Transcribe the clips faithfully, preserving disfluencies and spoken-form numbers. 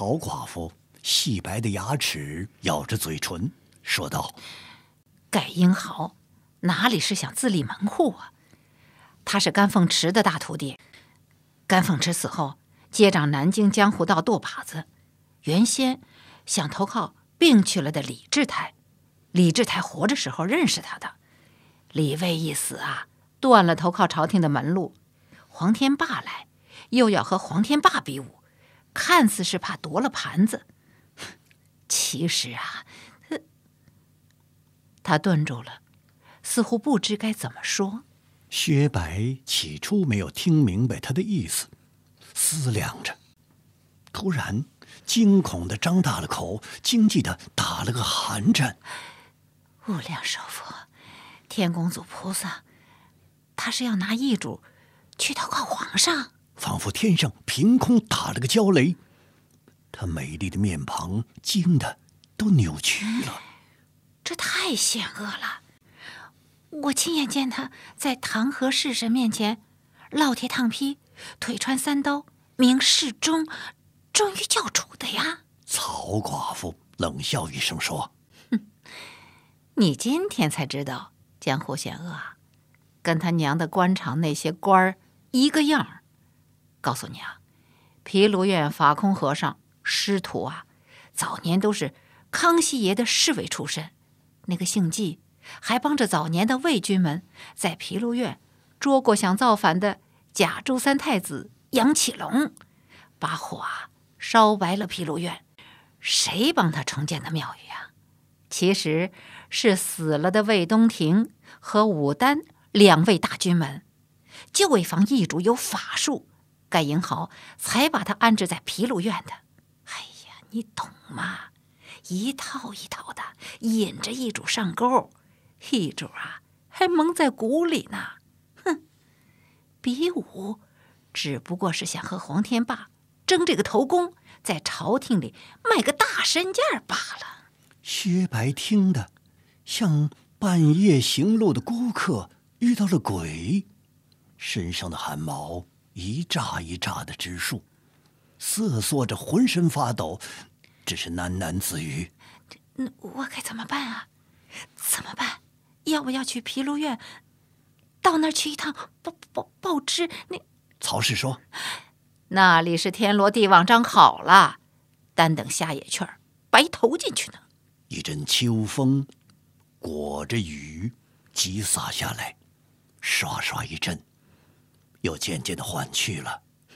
曹寡妇细白的牙齿咬着嘴唇，说道：“ 盖英豪哪里是想自立门户啊？他是甘凤池的大徒弟。甘凤池死后，接掌南京江湖道舵把子，原先想投靠病去了的李志台。李志台活着时候认识他的。李卫一死啊，断了投靠朝廷的门路。黄天霸来，又要和黄天霸比武，看似是怕夺了盘子，其实啊，他他顿住了，似乎不知该怎么说。” 薛白起初没有听明白他的意思，思量着，突然惊恐地张大了口，惊悸地打了个寒颤。 无量寿佛，天公祖菩萨，他是要拿易主去投靠皇上？ 仿佛天上凭空打了个焦雷，他美丽的面庞惊得都扭曲了。 这太险恶了！我亲眼见他在唐河式神面前烙铁烫劈，腿穿三刀，明示忠，忠于教主的呀。 曹寡妇冷笑一声说：“ 哼，你今天才知道江湖险恶啊，跟他娘的官场那些官儿一个样儿。告诉你啊，毗卢院法空和尚师徒啊，早年都是康熙爷的侍卫出身，那个姓纪还帮着早年的魏军们在毗卢院捉过想造反的假周三太子杨启龙，把火啊烧白了毗卢院。谁帮他重建的庙宇啊？其实是死了的魏东亭和武丹两位大军门，就为防易主有法术，盖英豪才把他安置在毗卢院的。哎呀，你懂吗？一套一套的引着易主上钩，易主啊还蒙在鼓里呢。哼，比武只不过是想和黄天霸争这个头功，在朝廷里卖个大身价罢了。 薛白听得像半夜行路的孤客遇到了鬼，身上的汗毛一炸一炸的直竖，瑟缩着浑身发抖，只是喃喃自语：“ 那我该怎么办啊？怎么办？要不要去毗卢院？到那儿去一趟报报报知？那……” 曹氏说：“ 那里是天罗地网张好了，单等下野雀儿白投进去呢。” 一阵秋风裹着雨急洒下来，刷刷一阵，又渐渐的缓去了。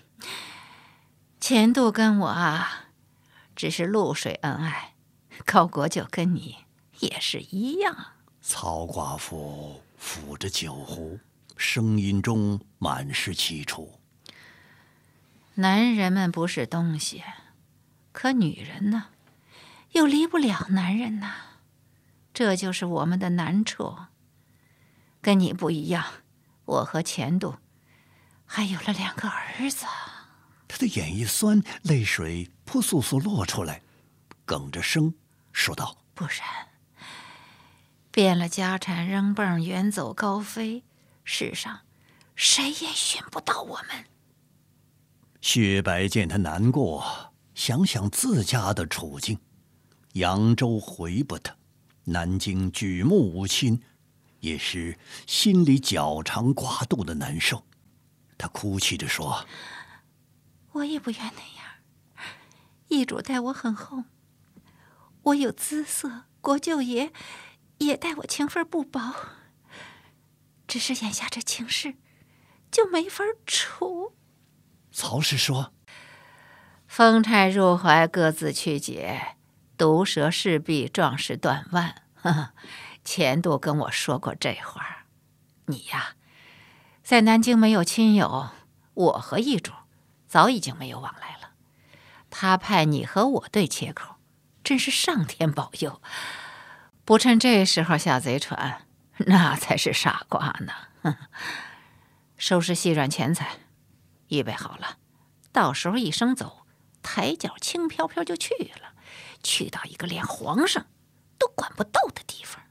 钱度跟我啊，只是露水恩爱，高国舅跟你也是一样。 曹寡妇抚着酒壶，声音中满是凄楚。 男人们不是东西，可女人呢，又离不了男人呐，这就是我们的难处。跟你不一样，我和钱度还有了两个儿子。 他的眼一酸，泪水扑簌簌落出来，哽着声说道：“ 不然，变了家产扔泵远走高飞，世上谁也寻不到我们。” 薛白见他难过，想想自家的处境，扬州回不得，南京举目无亲，也是心里绞肠刮肚的难受。他哭泣着说：“ 我也不愿那样，易主待我很厚，我有姿色，国舅爷也待我情分不薄，只是眼下这情势就没法处。” 曹氏说：“ 风柴入怀，各自去解，毒蛇势必壮士断腕。呵呵，钱度跟我说过这话。你呀，在南京没有亲友，我和易主早已经没有往来了。他派你和我对切口，真是上天保佑。不趁这时候下贼船，那才是傻瓜呢。呵呵，收拾细软钱财，预备好了，到时候一声走，抬脚轻飘飘就去了，去到一个连皇上都管不到的地方。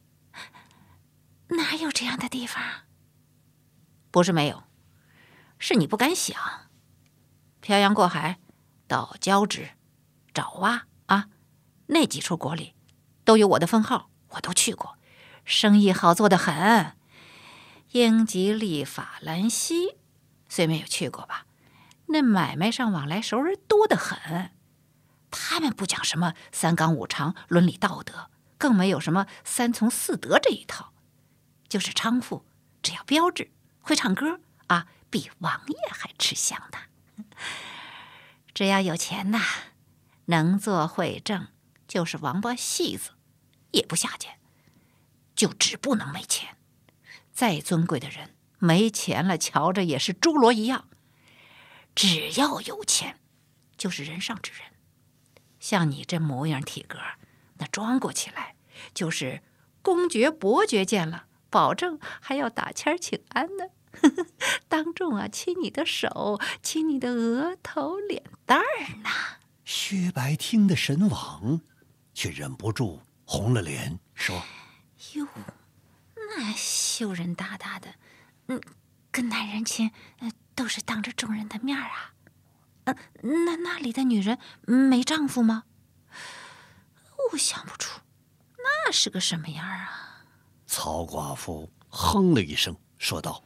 哪有这样的地方？不是没有，是你不敢想。漂洋过海到交趾， 爪哇啊，那几处国里都有我的分号，我都去过，生意好做得很。英吉利、法兰西虽没有去过吧，那买卖上往来熟人多得很。他们不讲什么三纲五常、伦理道德，更没有什么三从四德这一套。就是娼妇，只要标致，会唱歌啊，比王爷还吃香的。只要有钱呐，能做会挣，就是王八戏子也不下贱，就只不能没钱。再尊贵的人，没钱了，瞧着也是侏罗一样。只要有钱，就是人上之人。像你这模样体格，那装过起来，就是公爵伯爵见了，保证还要打签请安呢。当众啊，亲你的手，亲你的额头、脸蛋儿呢。 薛白听得神往，却忍不住红了脸，说：“ 哟，那羞人大大的，嗯，跟男人亲，呃，都是当着众人的面啊。呃，那那里的女人没丈夫吗？我想不出，那是个什么样啊？” 曹寡妇哼了一声，说道：“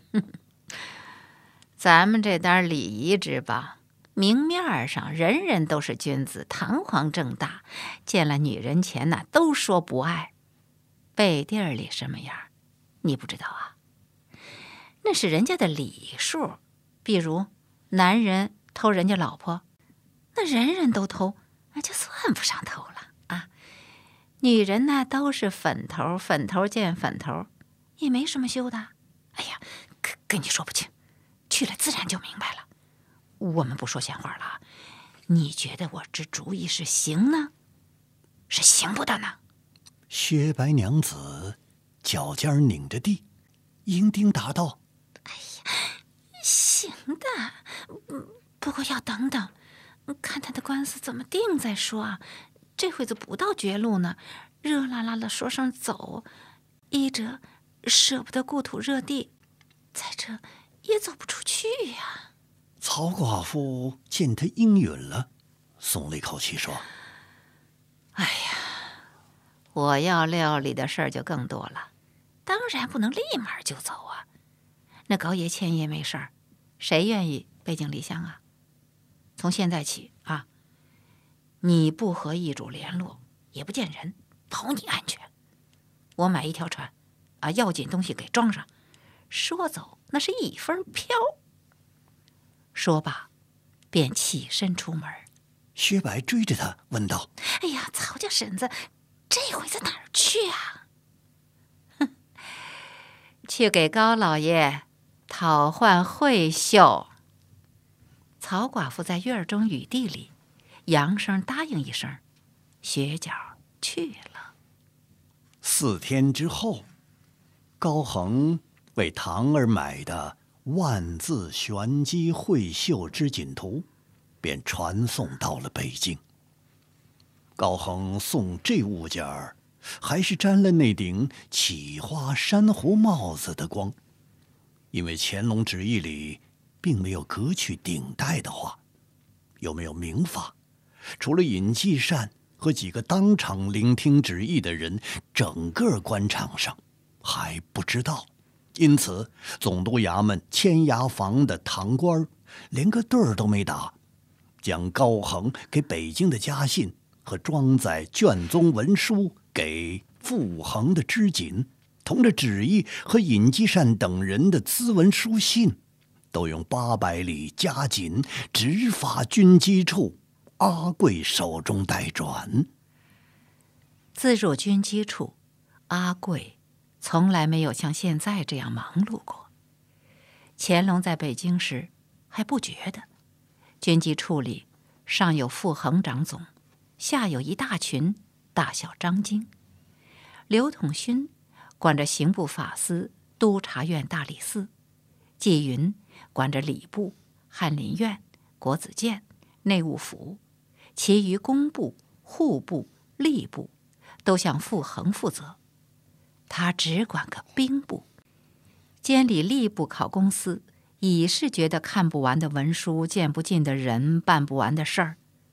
咱们这单礼仪之邦，明面上人人都是君子，堂皇正大，见了女人前呐、啊，都说不爱。背地儿里什么样，你不知道啊？那是人家的礼数。比如男人偷人家老婆，那人人都偷，那就算不上偷了啊。女人呢，都是粉头，粉头见粉头，也没什么羞的。哎呀，跟跟你说不清，去了自然就明白了。我们不说闲话了，你觉得我这主意是行呢，是行不得呢？ 薛白娘子脚尖拧着地，应丁答道：“ 哎呀，行的，不过要等等，看他的官司怎么定再说啊。这会子不到绝路呢，热辣辣的说声走，一者舍不得故土热地，再者也走不出去呀。” 曹寡妇见他应允了，松了一口气，说：“ 哎呀，我要料理的事儿就更多了，当然不能立马就走啊。那高爷千爷没事儿，谁愿意背井离乡啊？从现在起啊，你不和易主联络，也不见人，保你安全。我买一条船，啊，要紧东西给装上，说走那是一风飘。”说罢，便起身出门。 薛白追着他问道：“ 哎呀，曹家婶子，这回子哪儿去啊？”“哼，去给高老爷讨换会绣。”曹寡妇在院中雨地里扬声答应一声，学脚去了。 四天之后，高恒为堂儿买的万字玄机绘绣织锦图便传送到了北京。高恒送这物件儿，还是沾了那顶起花珊瑚帽子的光，因为乾隆旨意里并没有革去顶戴的话。有没有明法，除了尹继善和几个当场聆听旨意的人，整个官场上还不知道。因此总督衙门签押房的堂官连个对儿都没打，将高恒给北京的家信和装载卷宗文书给傅恒的织锦，同着旨意和尹继善等人的咨文书信，都用八百里加紧直发军机处阿贵手中代转。 自入军机处，阿贵从来没有像现在这样忙碌过。乾隆在北京时还不觉得，军机处里上有傅恒长总，下有一大群大小张京。刘统勋管着刑部法司、督察院大理寺，纪云管着礼部、翰林院、国子监、内务府，其余工部、户部、吏部都向傅恒负责。他只管个兵部，监理吏部考公司，已是觉得看不完的文书、见不尽的人、办不完的事儿。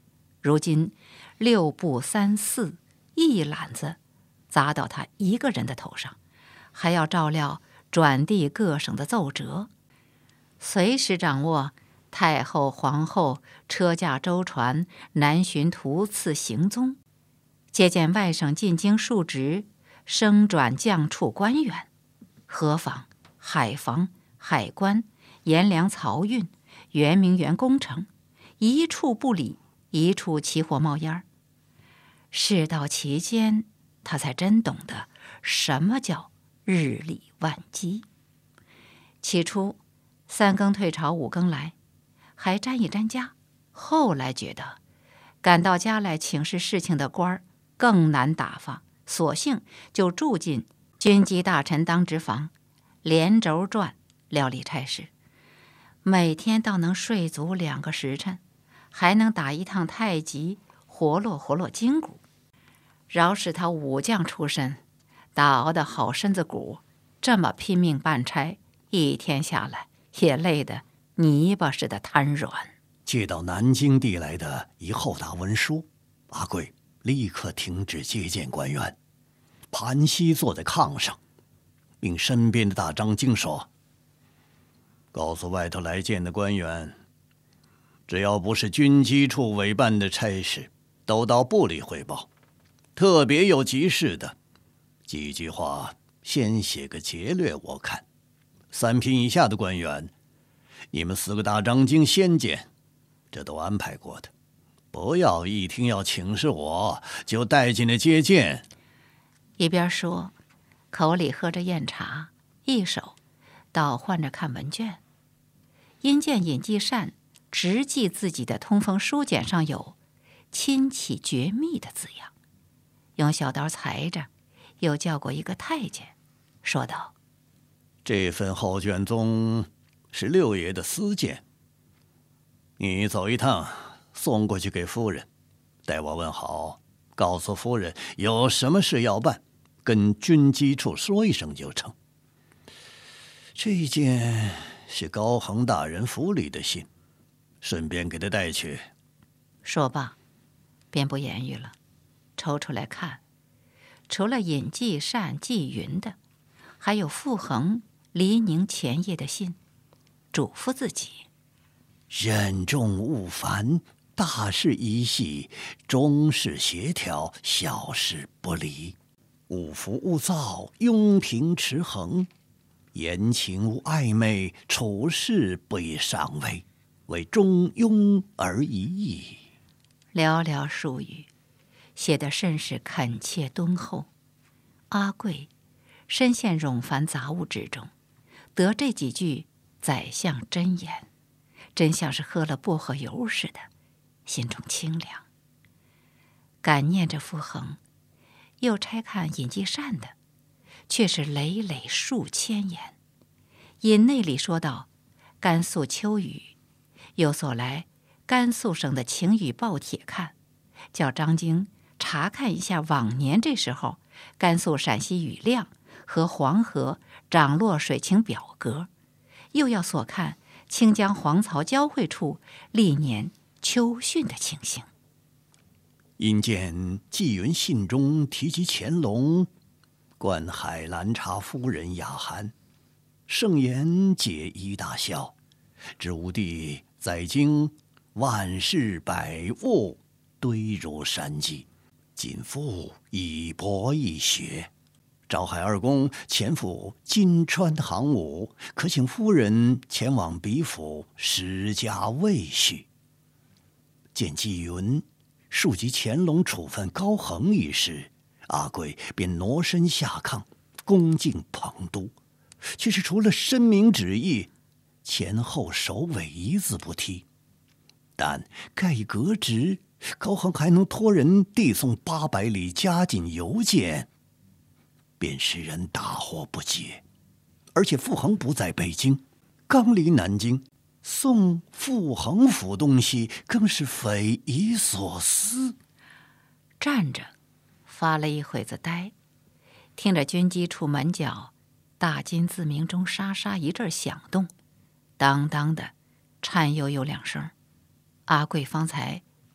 如今六步三四一揽子砸到他一个人的头上，还要照料转递各省的奏折，随时掌握太后、皇后车驾舟船南巡途次行踪，接见外省进京述职、升转降处官员，河防、海防、海关、盐粮漕运、圆明园工程，一处不理，一处起火冒烟。事到其间，他才真懂得什么叫日理万机。起初三更退朝五更来，还沾一沾家，后来觉得赶到家来请示事情的官儿更难打发，索性就住进军机大臣当值房，连轴转料理差事，每天倒能睡足两个时辰，还能打一趟太极，活络活络筋骨。饶是他武将出身，打熬的好身子骨，这么拼命办差，一天下来也累得泥巴似的瘫软。 接到南京递来的一厚沓文书，阿贵立刻停止接见官员，盘膝坐在炕上，命身边的大张经说：“告诉外头来见的官员，只要不是军机处委办的差事，都到部里汇报。特别有急事的，几句话先写个节略，我看。三品以下的官员，你们四个大张经先见，这都安排过的。不要一听要请示我，就带进来接见。” 一边说，口里喝着酽茶，一手倒换着看文卷。因见尹继善直记自己的通风书简上有“亲启绝密”的字样，用小刀裁着，又叫过一个太监，说道：“ 这份后卷宗是六爷的私件，你走一趟，送过去给夫人，代我问好，告诉夫人有什么事要办，跟军机处说一声就成。这件是高恒大人府里的信，顺便给他带去。” 说罢，便不言语了，抽出来看，除了尹继善、纪云的，还有傅恒、黎宁前夜的信，嘱咐自己任重勿烦，大事一细，中事协调，小事不离。勿浮勿躁，庸平持衡。言情无暧昧，处事不宜上位，为中庸而已矣。 寥寥数语，写得甚是恳切敦厚。阿贵深陷冗繁杂物之中，得这几句宰相真言，真像是喝了薄荷油似的，心中清凉。感念着傅恒，又拆看尹继善的，却是累累数千言。引内里说道：“甘肃秋雨，有所来甘肃省的晴雨报帖看，叫张经查看一下往年这时候甘肃陕西雨量和黄河涨落水情表格，又要所看清江黄槽交汇处历年秋汛的情形。” 因见纪云信中提及乾隆观海兰察夫人雅涵，盛言解衣大笑，知吾弟在京万事百物堆如山积，仅复一博一学。赵海二公前赴金川航母，可请夫人前往彼府施加慰恤。见纪云述及乾隆处分高恒一事，阿贵便挪身下炕，恭敬捧督，却是除了申明旨意，前后首尾一字不提。但盖以革职，高恒还能托人递送八百里加紧邮件，便使人大惑不解。而且傅恒不在北京，刚离南京，送傅恒府东西，更是匪夷所思。 站着发了一会子呆，听着军机处门角大金字鸣钟沙沙一阵响动，当当的颤悠悠两声。阿贵方才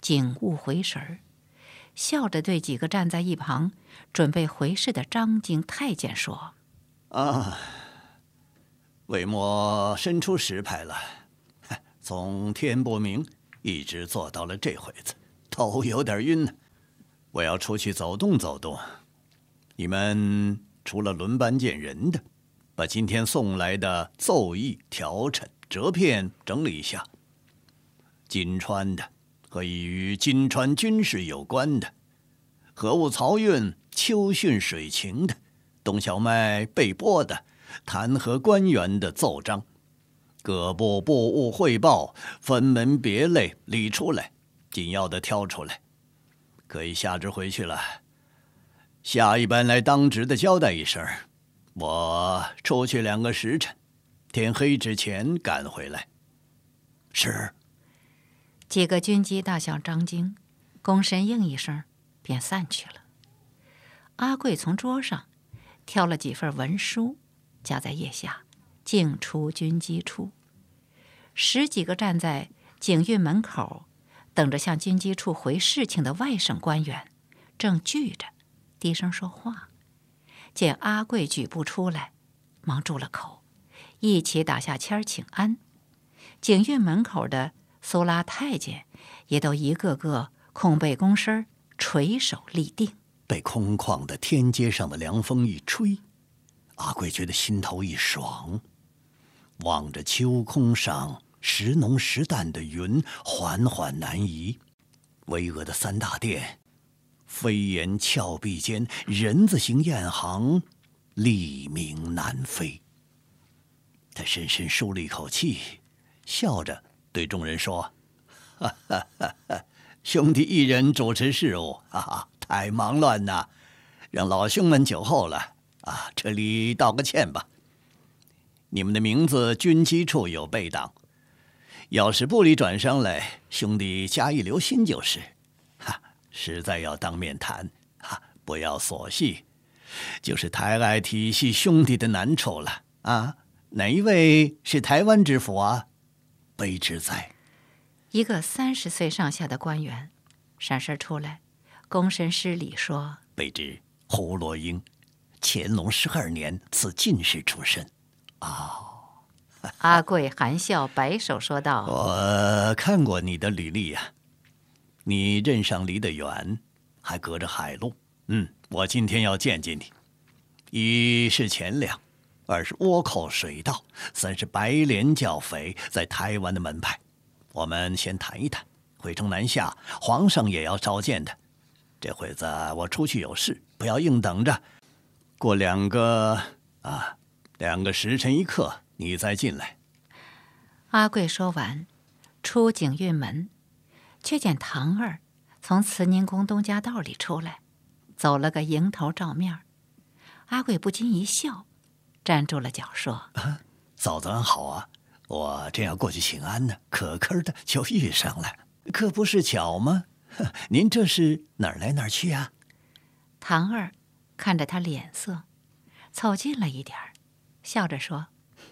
景悟回神儿，笑着对几个站在一旁准备回事的张京太监说：“ 啊，魏末伸出石牌了，从天不明一直坐到了这会子，头有点晕呢。我要出去走动走动。你们除了轮班见人的，把今天送来的奏议、条陈、折片整理一下。金川的和与金川军事有关的，河务漕运、秋汛水情的，董小麦备拨的，弹劾官员的奏章，各部部务汇报，分门别类理出来，紧要的挑出来，可以下旨回去了。下一班来当值的交代一声，我出去两个时辰，天黑之前赶回来。是。 几个军机大向张京，躬身应一声，便散去了。阿贵从桌上挑了几份文书，夹在腋下，径出军机处。十几个站在警运门口等着向军机处回事情的外省官员，正聚着低声说话。见阿贵举步出来，忙住了口，一起打下签请安。警运门口的苏拉太监也都一个个空背躬身，垂手立定。 被空旷的天街上的凉风一吹，阿贵觉得心头一爽，望着秋空上时浓时淡的云缓缓南移，巍峨的三大殿飞檐峭壁间人字形雁行立鸣南飞。他深深舒了一口气，笑着对众人说：“哈哈哈哈，兄弟一人主持事务，哈哈，太忙乱呐，让老兄们久候了啊！这里道个歉吧。你们的名字军机处有备档，要是部里转上来，兄弟加以留心就是。哈，实在要当面谈，哈，不要琐细，就是太爱体系兄弟的难处了啊！哪一位是台湾知府啊？卑职在。” 一个三十岁上下的官员闪身出来，躬身施礼说：“ 卑职胡罗英，乾隆十二年赐进士出身。”哦， 阿贵含笑摆手说道：“ 我看过你的履历呀、啊，你任上离得远，还隔着海路。嗯，我今天要见见你。一是钱粮，二是倭寇水盗，三是白莲教匪在台湾的门派。我们先谈一谈，回城南下，皇上也要召见的。这会子我出去有事，不要硬等着。过两个啊，两个时辰一刻，你再进来。” 阿贵说完，出警运门，却见堂儿从慈宁宫东家道里出来，走了个迎头照面。阿贵不禁一笑，站住了脚说：“ 啊，嫂子安好啊！我正要过去请安呢，可可的就遇上了，可不是巧吗？您这是哪儿来哪儿去啊？” 堂儿看着他脸色，凑近了一点儿，笑着说：“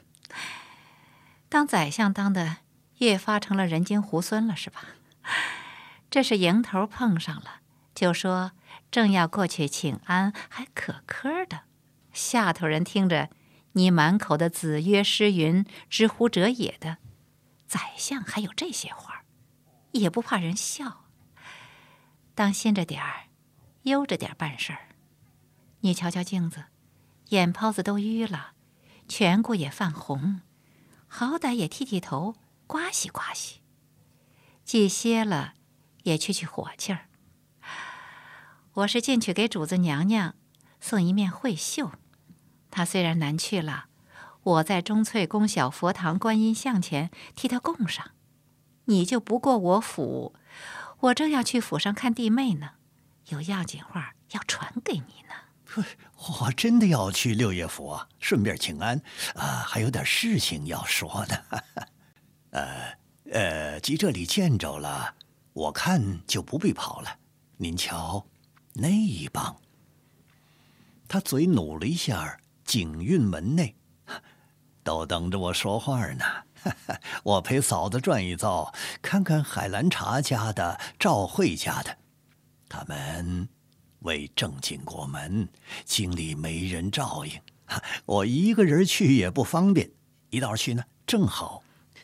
当宰相当的越发成了人精猢狲了，是吧？这是迎头碰上了，就说正要过去请安，还可可的。下头人听着你满口的子曰诗云，知乎者也的，宰相还有这些话，也不怕人笑。当心着点儿，悠着点办事儿。你瞧瞧镜子，眼泡子都淤了，颧骨也泛红，好歹也剃剃头，刮洗刮洗。既歇了，也去去火气儿。我是进去给主子娘娘送一面会绣，她虽然难去了，我在钟粹宫小佛堂观音像前替她供上。你就不过我府，我正要去府上看弟妹呢，有要紧话要传给你呢。 我真的要去六爷府啊，顺便请安啊，还有点事情要说呢。呃呃，既这里见着了，我看就不必跑了。您瞧，那一帮。他嘴努了一下，警运门内都等着我说话呢。 我陪嫂子转一遭，看看海兰察家的、赵慧家的，他们未正经过门，经历没人照应，我一个人去也不方便，一道去呢正好。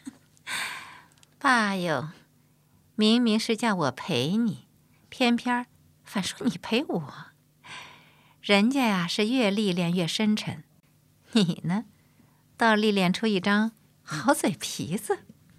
爸哟，明明是叫我陪你，偏偏反说你陪我。人家呀是越历练越深沉，你呢，倒历练出一张好嘴皮子。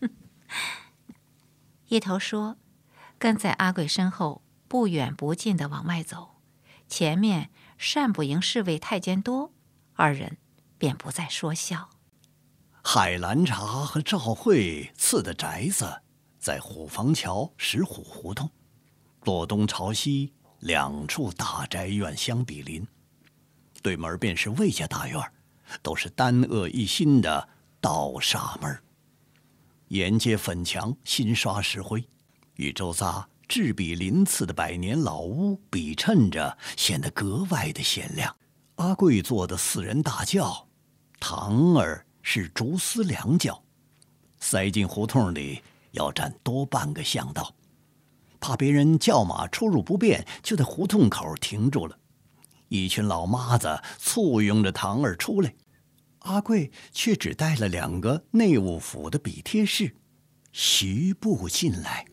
一头说，跟在阿贵身后不远不近地往外走，前面单不赢侍卫太监多，二人便不再说笑。 海兰察和赵慧赐的宅子在虎坊桥石虎胡同，坐东朝西，两处大宅院相比邻，对门便是魏家大院，都是单恶一新的倒煞门，沿街粉墙，新刷石灰，与周遭陟比鳞次的百年老屋比衬着，显得格外的显亮。阿贵坐的四人大轿，堂儿是竹丝两脚，塞进胡同里要占多半个巷道，怕别人叫马出入不便，就在胡同口停住了。一群老妈子簇拥着堂儿出来，阿贵却只带了两个内务府的笔贴士，徐步进来。